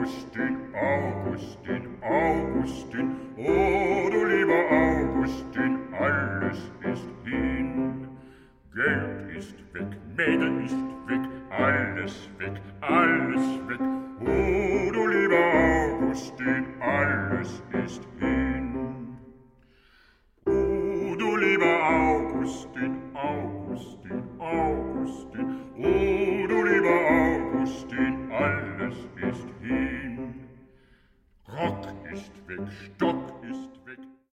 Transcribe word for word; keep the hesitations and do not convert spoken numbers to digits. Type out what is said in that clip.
Augustin, Augustin, Augustin, oh du lieber Augustin, alles ist hin. Geld ist weg, Mädel ist weg, alles weg, alles weg, oh du lieber Augustin, alles ist hin. Oh du lieber Augustin, Augustin, Augustin,